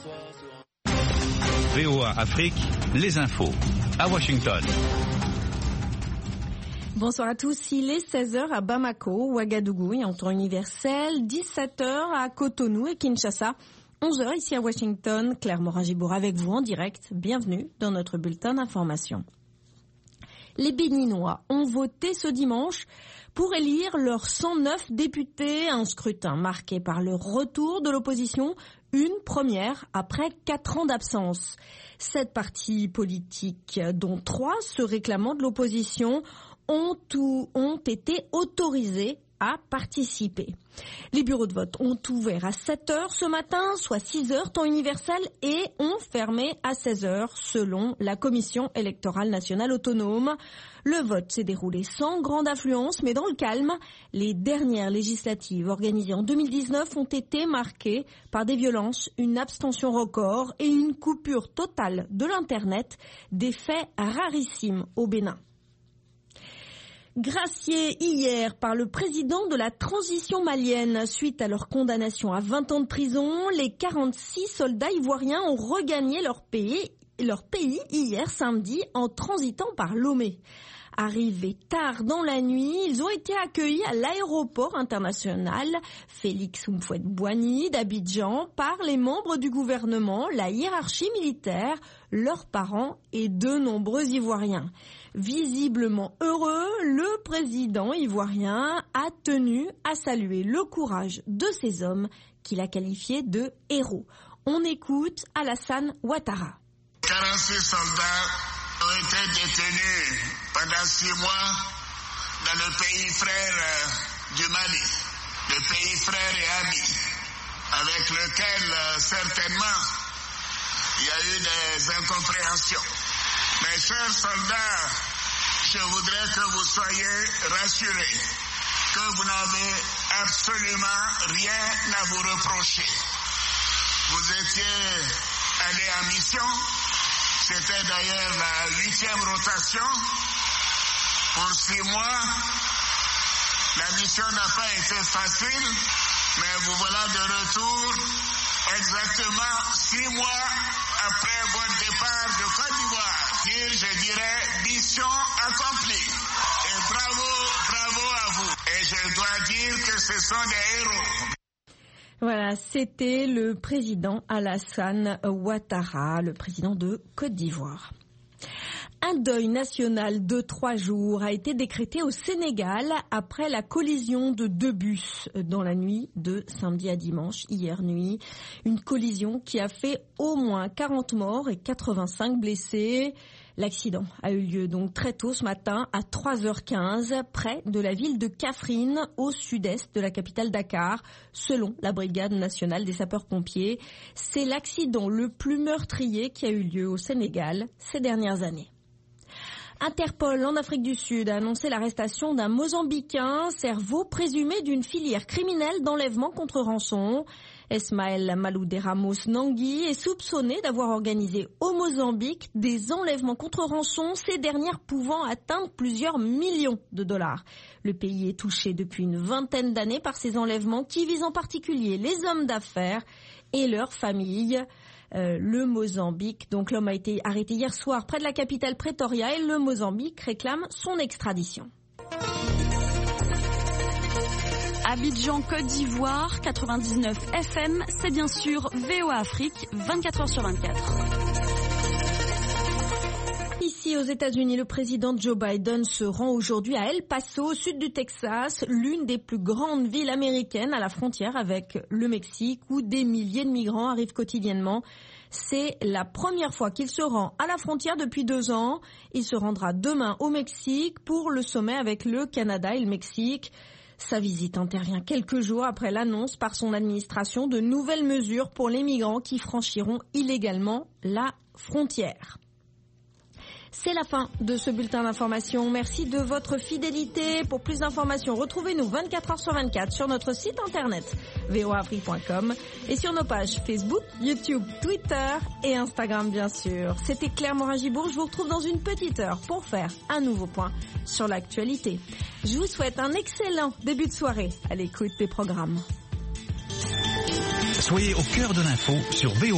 VOA Afrique, les infos, à Washington. Bonsoir à tous, il est 16h à Bamako, Ouagadougou et en temps universel, 17h à Cotonou et Kinshasa, 11h ici à Washington. Claire Morin-Gibour avec vous en direct, bienvenue dans notre bulletin d'information. Les Béninois ont voté ce dimanche pour élire leurs 109 députés, un scrutin marqué par le retour de l'opposition, une première après 4 ans d'absence. 7 partis politiques, dont 3 se réclamant de l'opposition, ont été autorisés à participer. Les bureaux de vote ont ouvert à 7h ce matin, soit 6h temps universel, et ont fermé à 16h selon la Commission électorale nationale autonome. Le vote s'est déroulé sans grande affluence, mais dans le calme. Les dernières législatives organisées en 2019 ont été marquées par des violences, une abstention record et une coupure totale de l'Internet, des faits rarissimes au Bénin. Graciés hier par le président de la transition malienne suite à leur condamnation à 20 ans de prison, les 46 soldats ivoiriens ont regagné leur pays hier samedi en transitant par Lomé. Arrivés tard dans la nuit, ils ont été accueillis à l'aéroport international Félix Houphouët-Boigny d'Abidjan par les membres du gouvernement, la hiérarchie militaire, leurs parents et de nombreux Ivoiriens. Visiblement heureux, le président ivoirien a tenu à saluer le courage de ces hommes qu'il a qualifiés de héros. On écoute Alassane Ouattara. 46 soldats ont été détenus pendant 6 mois dans le pays frère du Mali, le pays frère et ami, avec lequel certainement il y a eu des incompréhensions. Mes chers soldats, je voudrais que vous soyez rassurés que vous n'avez absolument rien à vous reprocher. Vous étiez allés en mission, c'était d'ailleurs la 8e rotation. Pour 6 mois, la mission n'a pas été facile, mais vous voilà de retour exactement 6 mois après votre départ de Côte d'Ivoire. Je dirais, mission accomplie. Et bravo à vous. Et je dois dire que ce sont des héros. Voilà, c'était le président Alassane Ouattara, le président de Côte d'Ivoire. Un deuil national de 3 jours a été décrété au Sénégal après la collision de 2 bus dans la nuit de samedi à dimanche, hier nuit. Une collision qui a fait au moins 40 morts et 85 blessés. L'accident a eu lieu donc très tôt ce matin à 3h15 près de la ville de Kaffrine au sud-est de la capitale Dakar, selon la Brigade nationale des sapeurs-pompiers. C'est l'accident le plus meurtrier qui a eu lieu au Sénégal ces dernières années. Interpol en Afrique du Sud a annoncé l'arrestation d'un Mozambicain, cerveau présumé d'une filière criminelle d'enlèvement contre rançon. Esmaël Maloudé Ramos Nangui est soupçonné d'avoir organisé au Mozambique des enlèvements contre rançon, ces dernières pouvant atteindre plusieurs millions de dollars. Le pays est touché depuis une vingtaine d'années par ces enlèvements qui visent en particulier les hommes d'affaires et leurs familles. Le Mozambique, donc l'homme a été arrêté hier soir près de la capitale Pretoria et le Mozambique réclame son extradition. Abidjan, Côte d'Ivoire, 99 FM, c'est bien sûr VOA Afrique, 24h sur 24. Ici aux États-Unis, le président Joe Biden se rend aujourd'hui à El Paso, au sud du Texas, l'une des plus grandes villes américaines à la frontière avec le Mexique, où des milliers de migrants arrivent quotidiennement. C'est la première fois qu'il se rend à la frontière depuis 2 ans. Il se rendra demain au Mexique pour le sommet avec le Canada et le Mexique. Sa visite intervient quelques jours après l'annonce par son administration de nouvelles mesures pour les migrants qui franchiront illégalement la frontière. C'est la fin de ce bulletin d'information. Merci de votre fidélité. Pour plus d'informations, retrouvez-nous 24h sur 24 sur notre site internet voafrique.com et sur nos pages Facebook, YouTube, Twitter et Instagram bien sûr. C'était Claire Morin-Gibour. Je vous retrouve dans une petite heure pour faire un nouveau point sur l'actualité. Je vous souhaite un excellent début de soirée à l'écoute des programmes. Soyez au cœur de l'info sur VOA.